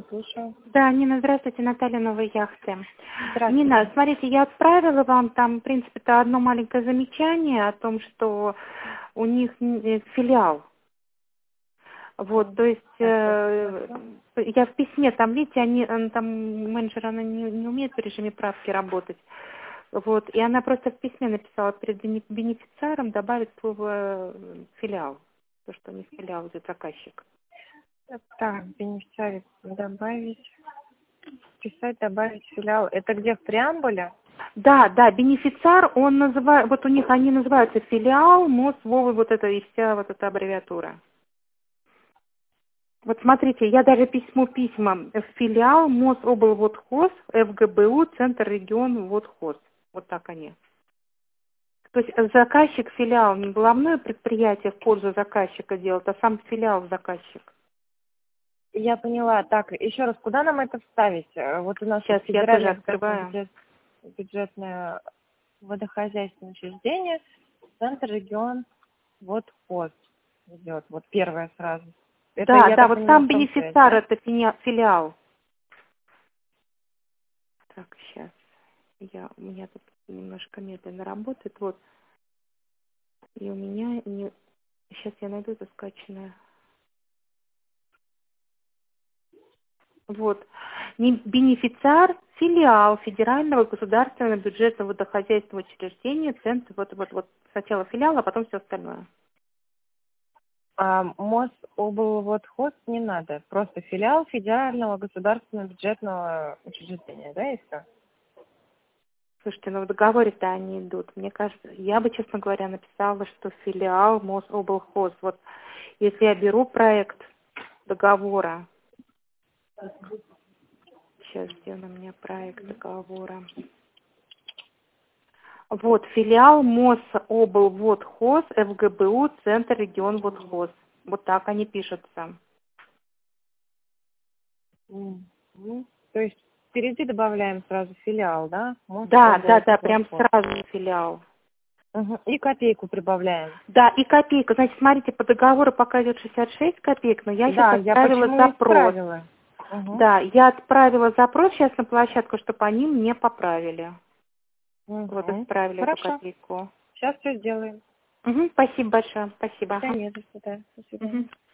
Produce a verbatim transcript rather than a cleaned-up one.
Нина, слушаю. Да, Нина, здравствуйте, Наталья, Новые Яхты. Здравствуйте. Нина, смотрите, я отправила вам там, в принципе-то, одно маленькое замечание о том, что у них н- филиал. Вот, то есть Так, так, э, хорошо. я в письме, там, видите, они, он, там менеджер, она не, не умеет в режиме правки работать. Вот, и она просто в письме написала перед бени- бенефициаром добавить слово э, филиал. То, что у них филиал идет заказчик. Так, бенефициарий добавить, писать, добавить филиал. Это где, в преамбуле? Да, да, бенефициар, он называет, вот у них они называются филиал, МОЗ, Вовы, вот это и вся вот эта аббревиатура. Вот смотрите, я даже письмо письма филиал МОЗ облводхоз, ФГБУ, Центр регион Водхоз. Вот так они. То есть заказчик филиал, не головное предприятие в пользу заказчика делает, а сам филиал заказчик. Я поняла. Так, еще раз, куда нам это вставить? Э, Вот у нас тут Сейчас я тоже федеральное государственное открываю. бюджет- бюджетное водохозяйственное учреждение, Центр регион Водхоз идет. Вот первое сразу. Это, Да, я да, так вот понимаю, сам промсвязь, бенефициар да? это фини- филиал. Так, сейчас. Я, у меня тут немножко медленно работает. Вот. И у меня не... Сейчас я найду это скачанное. Вот. Не бенефициар, филиал Федерального государственного бюджетного водохозяйственного учреждения, центр, вот, вот, вот сначала филиал, а потом все остальное. А Мособлводхоз не надо. Просто филиал Федерального государственного бюджетного учреждения, да, и все? Слушайте, ну в договоре-то они идут. Мне кажется, я бы, честно говоря, написала, что филиал Мособлхоз. Вот если я беру проект договора, сейчас где он у меня проект договора. Вот, филиал Мособлводхоз, ФГБУ, Центр регион Водхоз. Вот так они пишутся. Мгм. То есть впереди добавляем сразу филиал, да? Да, да, да, прям Мособлводхоз. сразу филиал. Мгм. И копейку прибавляем. Да, и копейка. Значит, смотрите, по договору пока идет шестьдесят шесть копеек, но я сейчас Да, я отправила почему и запрос. исправила. Мгм. Да, я отправила запрос сейчас на площадку, чтобы они мне поправили. Вот, Мгм. исправили эту Хорошо. копейку. Сейчас все сделаем. Мгм, спасибо большое, спасибо. Да Ага. нет, до свидания. До свидания. Мгм.